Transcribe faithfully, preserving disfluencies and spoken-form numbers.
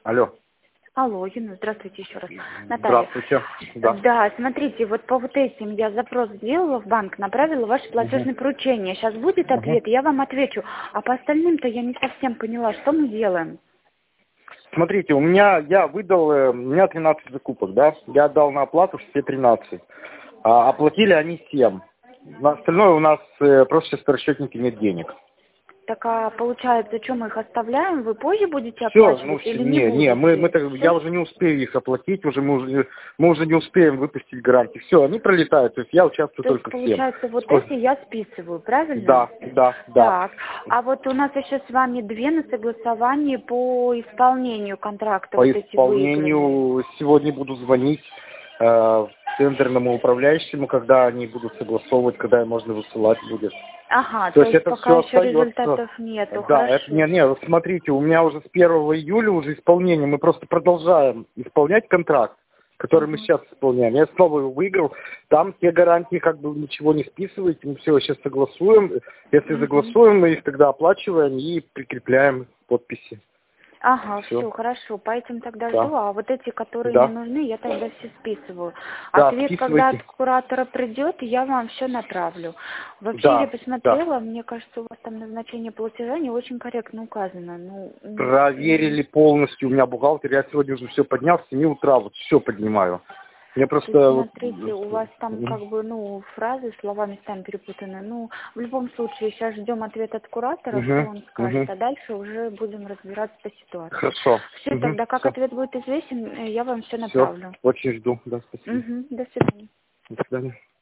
Алло. Алло, Юна, здравствуйте еще раз. Наталья. Здравствуйте. Да. Да, смотрите, вот по вот этим я запрос сделала в банк, направила ваше платежное Угу. поручение. Сейчас будет Угу. ответ, я вам отвечу. А по остальным-то я не совсем поняла, что мы делаем. Смотрите, у меня, я выдал, э, у меня тринадцать закупок, да? Я отдал на оплату все тринадцать. А, оплатили они семь. На остальное у нас э, просто сейчас в расчетнике нет денег. Так, а получается, что мы их оставляем, вы позже будете Все, ну оплачивать или все, не не, будете? не, мы, мы так, я Всё? уже не успею их оплатить, уже мы уже, мы уже не успеем выпустить гарантии. Все, они пролетают, то есть я участвую То есть, только в семь. получается, вот Сколько? эти я списываю, правильно? Да, да, да. Так, а вот у нас еще с вами две на согласовании по исполнению контракта, По вот эти выигранные. исполнению сегодня буду звонить э, тендерному управляющему, когда они будут согласовывать, когда можно высылать будет. Ага, То то есть есть это пока все еще остается. результатов нету, Да, это хорошо. не, не, вот смотрите, у меня уже с первого июля уже исполнение, мы просто продолжаем исполнять контракт, который мы Мгм. сейчас исполняем. Я снова его выиграл, там все гарантии как бы ничего не списываете, мы все сейчас согласуем. Если Мгм. согласуем, мы их тогда оплачиваем и прикрепляем подписи. Ага, Все. все, хорошо, по этим тогда Да. жду, а вот эти, которые не Да. нужны, я тогда все списываю. Да, Ответ, когда от списывайте. куратора придет, я вам все направлю. Вообще, я Да, да. посмотрела, мне кажется, у вас там назначение платежа не очень корректно указано. Ну, м, м, Проверили полностью. У меня бухгалтер, я сегодня уже все поднял, с семи утра вот все поднимаю. Мне то есть, просто вот... смотрите, у вас там как бы, ну, фразы, слова местами перепутаны. Ну, в любом случае, сейчас ждем ответ от куратора, что Угу, он скажет, угу. а дальше уже будем разбираться по ситуации. Хорошо. Все, Угу, тогда как все. ответ будет известен, э, я вам все Все. направлю. Очень жду. Да, спасибо. Угу, до свидания. До свидания.